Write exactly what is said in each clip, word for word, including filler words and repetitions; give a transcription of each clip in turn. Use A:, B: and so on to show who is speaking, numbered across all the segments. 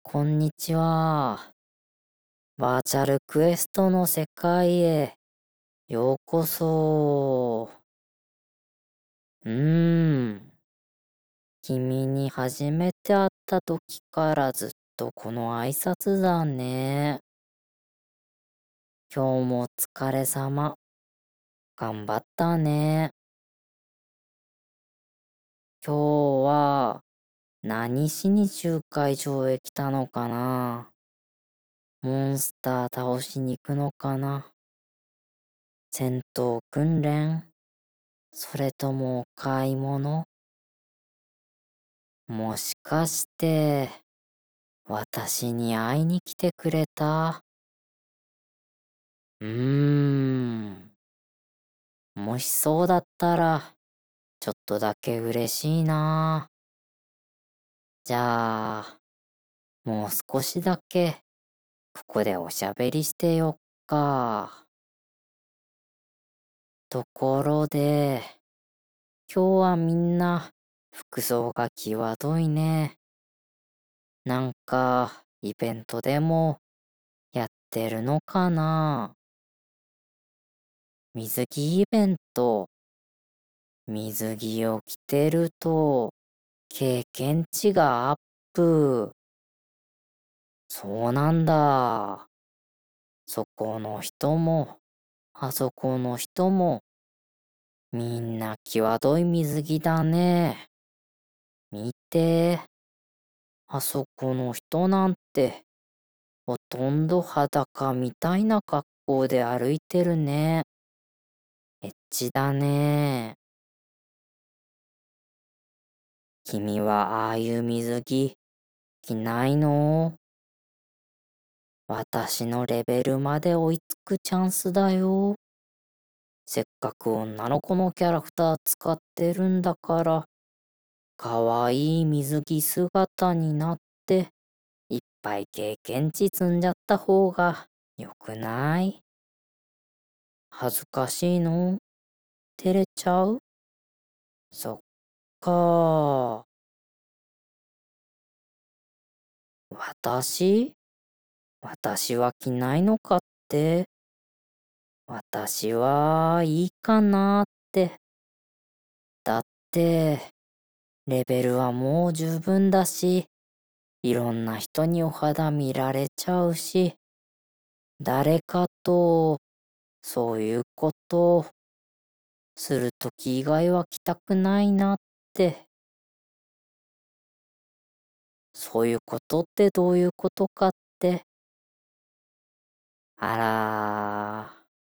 A: こんにちは。バーチャルクエストの世界へようこそ。うーん。君に初めて会った時からずっとこの挨拶だね。今日もお疲れ様。頑張ったね。今日は何しに集会場へ来たのかな。モンスター倒しに行くのかな。戦闘訓練、それともお買い物？もしかして、私に会いに来てくれた？うーん。もしそうだったら、ちょっとだけ嬉しいな。じゃあ、もう少しだけ、ここでおしゃべりしてよっか。ところで、今日はみんな、服装が際どいね。なんか、イベントでも、やってるのかな？水着イベント。水着を着てると経験値がアップ。そうなんだ。そこの人も、あそこの人も、みんな際どい水着だね。見て。あそこの人なんて、ほとんど裸みたいな格好で歩いてるね。エッチだね。君はああいう水着着ないの？私のレベルまで追いつくチャンスだよ。せっかく女の子のキャラクター使ってるんだから、かわいい水着姿になって、いっぱい経験値積んじゃった方がよくない？恥ずかしいの？照れちゃう？そっか。私私は着ないのかって？私はいいかなって。だって、レベルはもう十分だし、いろんな人にお肌見られちゃうし、誰かと、そういうことをするとき以外は来たくないなって。そういうことってどういうことかって。あら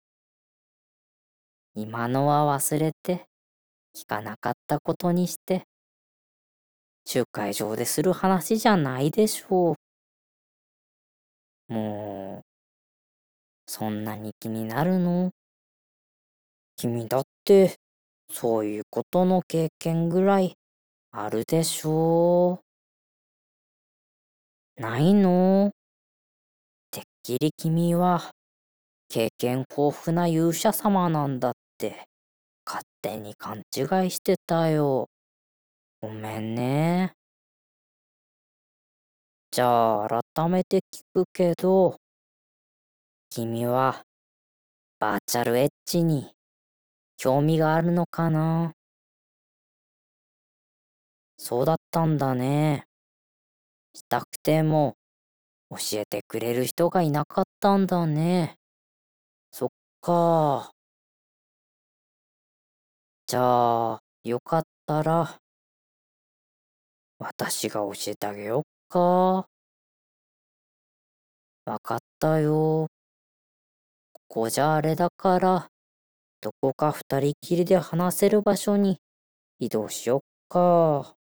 A: ー、今のは忘れて、聞かなかったことにして、集会場でする話じゃないでしょう。もう、そんなに気になるの？君だって、そういうことの経験ぐらいあるでしょう？ないの？てっきり君は経験豊富な勇者様なんだって勝手に勘違いしてたよ。ごめんね。じゃあ改めて聞くけど、君はバーチャルエッジに興味があるのかな？そうだったんだね。したくても教えてくれる人がいなかったんだね。そっか。じゃあ、よかったら、私が教えてあげよっか。わかったよ。ここじゃあれだから、どこか二人きりで話せる場所に移動しよっか。